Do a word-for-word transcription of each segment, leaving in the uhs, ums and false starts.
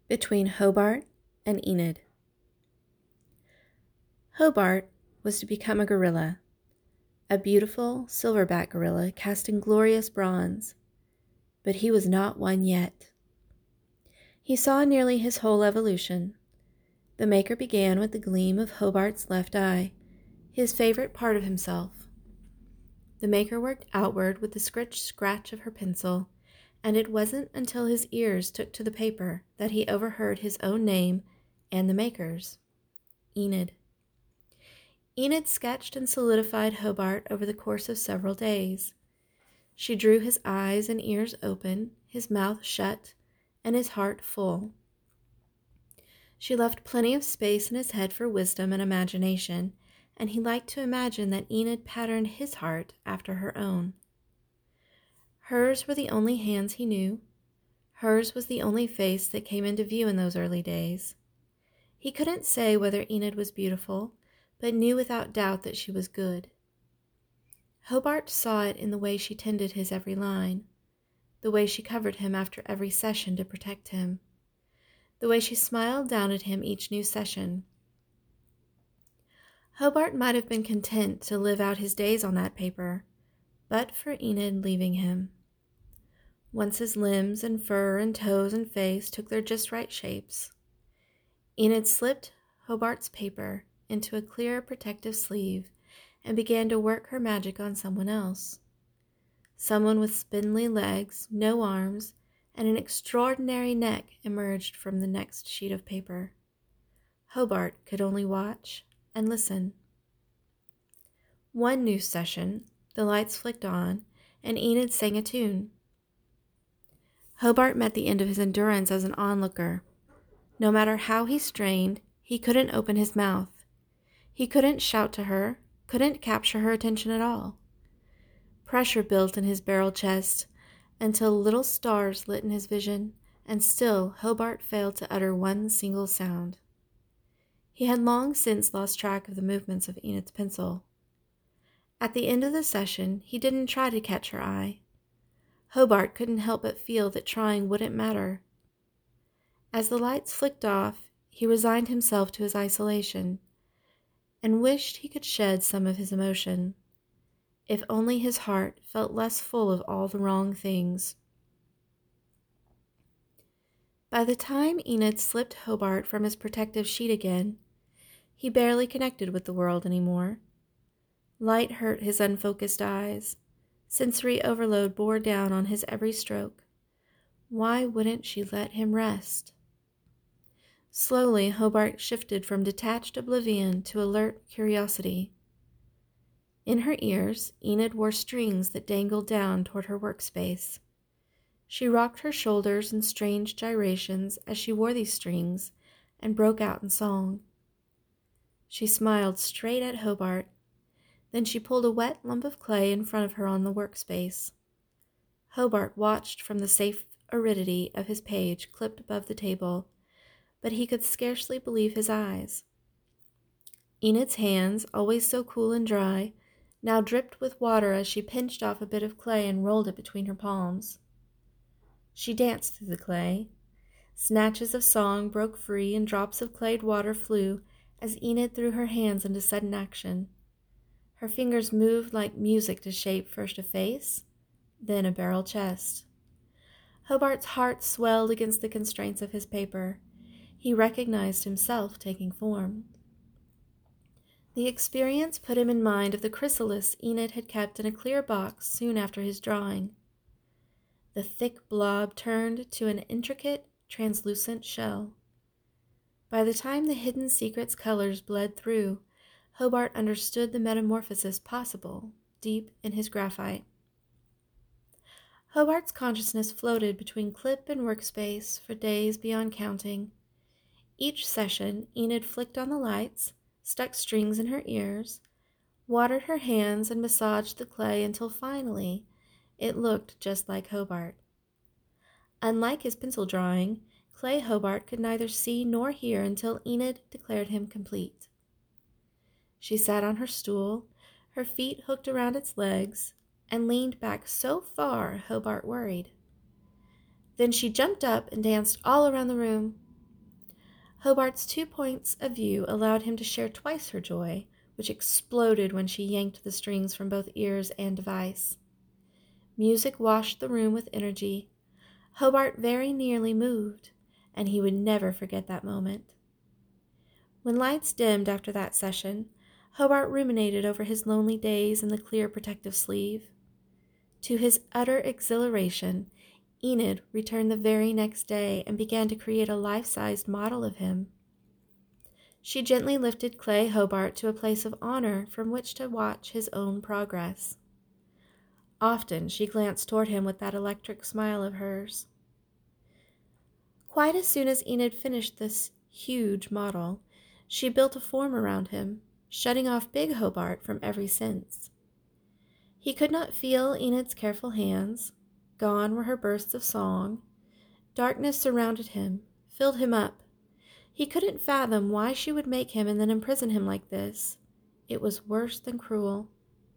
Between Hobart and Enid. Hobart was to become a gorilla, a beautiful silverback gorilla cast in glorious bronze, but he was not one yet. He saw nearly his whole evolution. The maker began with the gleam of Hobart's left eye, his favorite part of himself. The maker worked outward with the scritch-scratch of her pencil, and it wasn't until his ears took to the paper that he overheard his own name and the maker's, Enid. Enid sketched and solidified Hobart over the course of several days. She drew his eyes and ears open, his mouth shut, and his heart full. She left plenty of space in his head for wisdom and imagination, and he liked to imagine that Enid patterned his heart after her own. Hers were the only hands he knew. Hers was the only face that came into view in those early days. He couldn't say whether Enid was beautiful, but knew without doubt that she was good. Hobart saw it in the way she tended his every line, the way she covered him after every session to protect him, the way she smiled down at him each new session. Hobart might have been content to live out his days on that paper, but for Enid leaving him. Once his limbs and fur and toes and face took their just right shapes, Enid slipped Hobart's paper into a clear protective sleeve and began to work her magic on someone else. Someone with spindly legs, no arms, and an extraordinary neck emerged from the next sheet of paper. Hobart could only watch and listen. One new session, the lights flicked on, and Enid sang a tune. Hobart met the end of his endurance as an onlooker. No matter how he strained, he couldn't open his mouth. He couldn't shout to her, couldn't capture her attention at all. Pressure built in his barrel chest until little stars lit in his vision, and still Hobart failed to utter one single sound. He had long since lost track of the movements of Enid's pencil. At the end of the session, he didn't try to catch her eye. Hobart couldn't help but feel that trying wouldn't matter. As the lights flicked off, he resigned himself to his isolation and wished he could shed some of his emotion. If only his heart felt less full of all the wrong things. By the time Enid slipped Hobart from his protective sheet again, he barely connected with the world anymore. Light hurt his unfocused eyes. Sensory overload bore down on his every stroke. Why wouldn't she let him rest? Slowly, Hobart shifted from detached oblivion to alert curiosity. In her ears, Enid wore strings that dangled down toward her workspace. She rocked her shoulders in strange gyrations as she wore these strings and broke out in song. She smiled straight at Hobart. Then she pulled a wet lump of clay in front of her on the workspace. Hobart watched from the safe aridity of his page clipped above the table, but he could scarcely believe his eyes. Enid's hands, always so cool and dry, now dripped with water as she pinched off a bit of clay and rolled it between her palms. She danced through the clay. Snatches of song broke free and drops of clayed water flew as Enid threw her hands into sudden action. Her fingers moved like music to shape first a face, then a barrel chest. Hobart's heart swelled against the constraints of his paper. He recognized himself taking form. The experience put him in mind of the chrysalis Enid had kept in a clear box soon after his drawing. The thick blob turned to an intricate, translucent shell. By the time the hidden secret's colors bled through, Hobart understood the metamorphosis possible deep in his graphite. Hobart's consciousness floated between clip and workspace for days beyond counting. Each session, Enid flicked on the lights, stuck strings in her ears, watered her hands, and massaged the clay until finally it looked just like Hobart. Unlike his pencil drawing, clay Hobart could neither see nor hear until Enid declared him complete. She sat on her stool, her feet hooked around its legs, and leaned back so far Hobart worried. Then she jumped up and danced all around the room. Hobart's two points of view allowed him to share twice her joy, which exploded when she yanked the strings from both ears and device. Music washed the room with energy. Hobart very nearly moved, and he would never forget that moment. When lights dimmed after that session, Hobart ruminated over his lonely days in the clear protective sleeve. To his utter exhilaration, Enid returned the very next day and began to create a life-sized model of him. She gently lifted Clay Hobart to a place of honor from which to watch his own progress. Often she glanced toward him with that electric smile of hers. Quite as soon as Enid finished this huge model, she built a form around him, shutting off big Hobart from every sense. He could not feel Enid's careful hands. Gone were her bursts of song. Darkness surrounded him, filled him up. He couldn't fathom why she would make him and then imprison him like this. It was worse than cruel.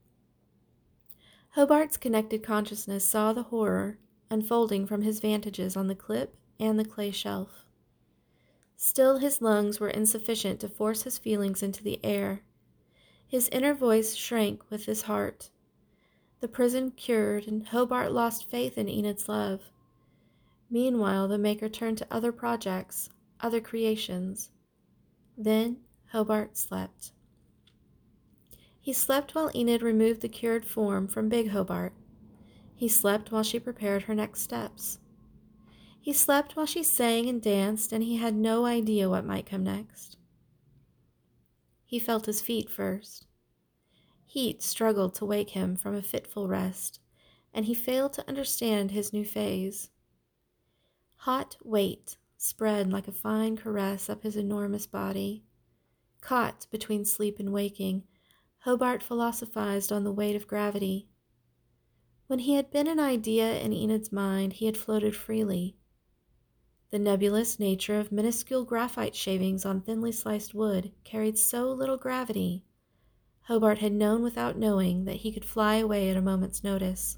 Hobart's connected consciousness saw the horror unfolding from his vantages on the clip and the clay shelf. Still, his lungs were insufficient to force his feelings into the air. His inner voice shrank with his heart. The prison cured, and Hobart lost faith in Enid's love. Meanwhile, the maker turned to other projects, other creations. Then Hobart slept. He slept while Enid removed the cured form from big Hobart. He slept while she prepared her next steps. He slept while she sang and danced, and he had no idea what might come next. He felt his feet first. Heat struggled to wake him from a fitful rest, and he failed to understand his new phase. Hot weight spread like a fine caress up his enormous body. Caught between sleep and waking, Hobart philosophized on the weight of gravity. When he had been an idea in Enid's mind, he had floated freely. The nebulous nature of minuscule graphite shavings on thinly sliced wood carried so little gravity. Hobart had known without knowing that he could fly away at a moment's notice.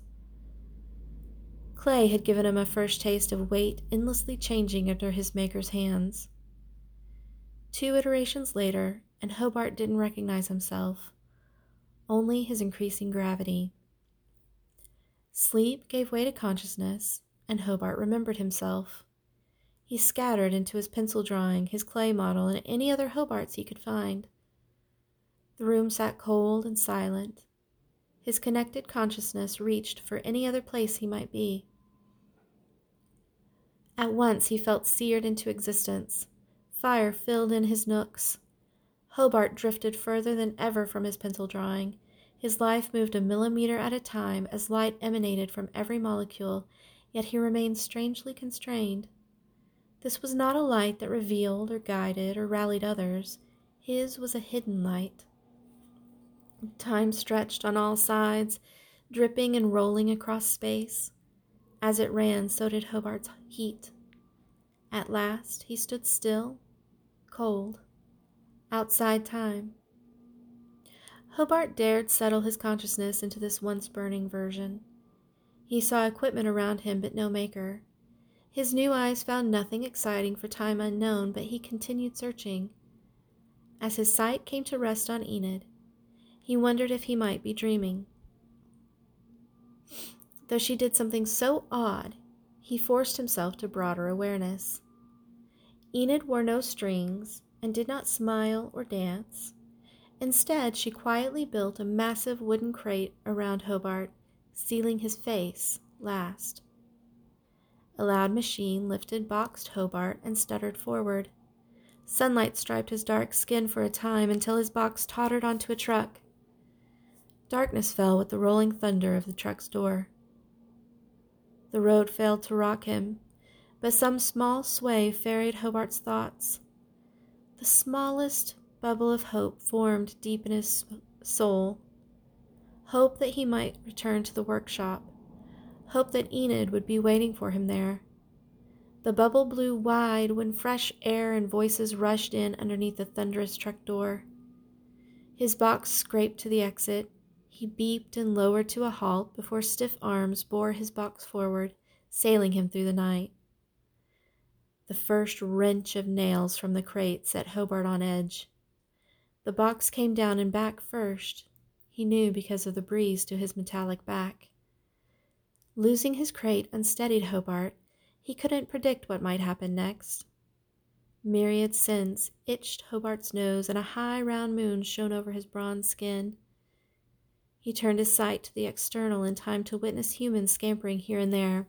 Clay had given him a first taste of weight endlessly changing under his maker's hands. Two iterations later, and Hobart didn't recognize himself, only his increasing gravity. Sleep gave way to consciousness, and Hobart remembered himself. He scattered into his pencil drawing, his clay model, and any other Hobarts he could find. The room sat cold and silent. His connected consciousness reached for any other place he might be. At once he felt seared into existence. Fire filled in his nooks. Hobart drifted further than ever from his pencil drawing. His life moved a millimeter at a time as light emanated from every molecule, yet he remained strangely constrained. This was not a light that revealed or guided or rallied others. His was a hidden light. Time stretched on all sides, dripping and rolling across space. As it ran, so did Hobart's heat. At last, he stood still, cold, outside time. Hobart dared settle his consciousness into this once burning version. He saw equipment around him, but no maker. His new eyes found nothing exciting for time unknown, but he continued searching. As his sight came to rest on Enid, he wondered if he might be dreaming. Though she did something so odd, he forced himself to broader awareness. Enid wore no strings and did not smile or dance. Instead, she quietly built a massive wooden crate around Hobart, sealing his face last. A loud machine lifted boxed Hobart and stuttered forward. Sunlight striped his dark skin for a time until his box tottered onto a truck. Darkness fell with the rolling thunder of the truck's door. The road failed to rock him, but some small sway ferried Hobart's thoughts. The smallest bubble of hope formed deep in his soul. Hope that he might return to the workshop. Hope that Enid would be waiting for him there. The bubble blew wide when fresh air and voices rushed in underneath the thunderous truck door. His box scraped to the exit. He beeped and lowered to a halt before stiff arms bore his box forward, sailing him through the night. The first wrench of nails from the crate set Hobart on edge. The box came down and back first, he knew because of the breeze to his metallic back. Losing his crate unsteadied Hobart. He couldn't predict what might happen next. Myriad scents itched Hobart's nose, and a high round moon shone over his bronze skin. He turned his sight to the external in time to witness humans scampering here and there.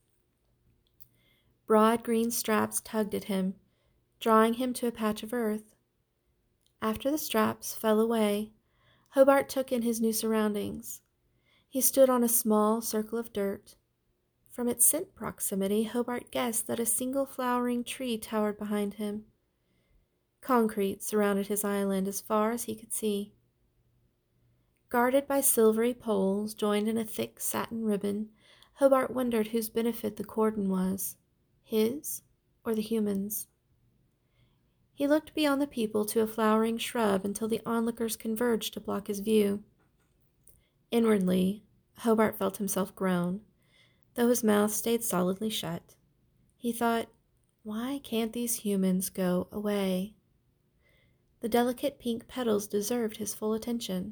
Broad green straps tugged at him, drawing him to a patch of earth. After the straps fell away, Hobart took in his new surroundings. He stood on a small circle of dirt. From its scent proximity, Hobart guessed that a single flowering tree towered behind him. Concrete surrounded his island as far as he could see. Guarded by silvery poles joined in a thick satin ribbon, Hobart wondered whose benefit the cordon was, his or the humans'. He looked beyond the people to a flowering shrub until the onlookers converged to block his view. Inwardly, Hobart felt himself groan, though his mouth stayed solidly shut. He thought, why can't these humans go away? The delicate pink petals deserved his full attention.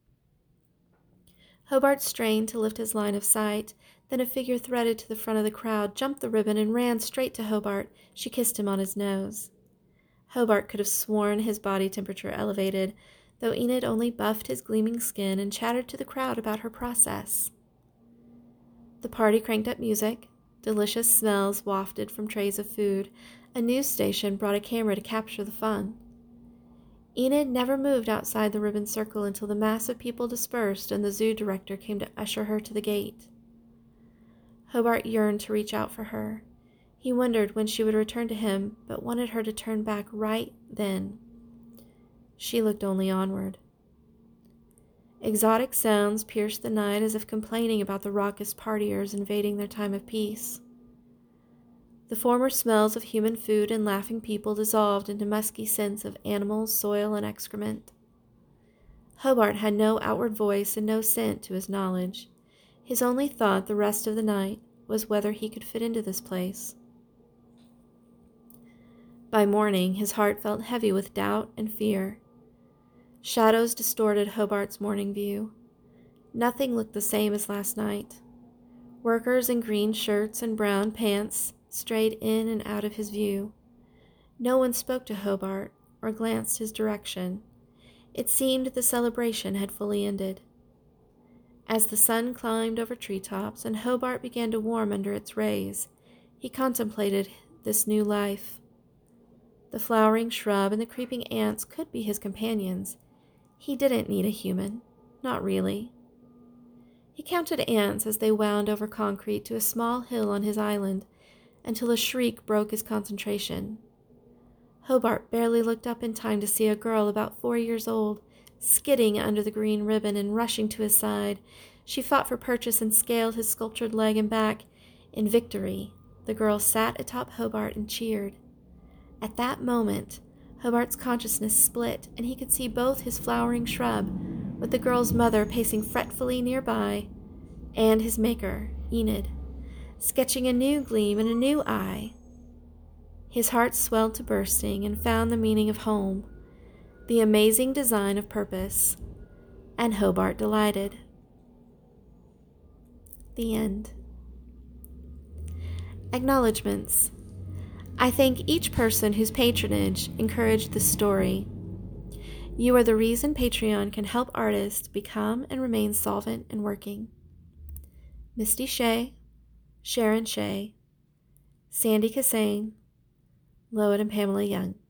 Hobart strained to lift his line of sight, then a figure threaded to the front of the crowd, jumped the ribbon, and ran straight to Hobart. She kissed him on his nose. Hobart could have sworn his body temperature elevated, though Enid only buffed his gleaming skin and chattered to the crowd about her process. The party cranked up music. Delicious smells wafted from trays of food. A news station brought a camera to capture the fun. Enid never moved outside the ribbon circle until the mass of people dispersed and the zoo director came to usher her to the gate. Hobart yearned to reach out for her. He wondered when she would return to him, but wanted her to turn back right then. She looked only onward. Exotic sounds pierced the night as if complaining about the raucous partiers invading their time of peace. The former smells of human food and laughing people dissolved into musky scents of animals, soil, and excrement. Hobart had no outward voice and no scent to his knowledge. His only thought the rest of the night was whether he could fit into this place. By morning, his heart felt heavy with doubt and fear. Shadows distorted Hobart's morning view. Nothing looked the same as last night. Workers in green shirts and brown pants strayed in and out of his view. No one spoke to Hobart or glanced his direction. It seemed the celebration had fully ended. As the sun climbed over treetops and Hobart began to warm under its rays, he contemplated this new life. The flowering shrub and the creeping ants could be his companions. He didn't need a human, not really. He counted ants as they wound over concrete to a small hill on his island, until a shriek broke his concentration. Hobart barely looked up in time to see a girl about four years old, skidding under the green ribbon and rushing to his side. She fought for purchase and scaled his sculptured leg and back. In victory, the girl sat atop Hobart and cheered. At that moment, Hobart's consciousness split, and he could see both his flowering shrub, with the girl's mother pacing fretfully nearby, and his maker, Enid, sketching a new gleam in a new eye. His heart swelled to bursting and found the meaning of home, the amazing design of purpose, and Hobart delighted. The end. Acknowledgements. I thank each person whose patronage encouraged this story. You are the reason Patreon can help artists become and remain solvent and working. Misty Shea, Sharon Shea, Sandy Cassane, Lois and Pamela Young.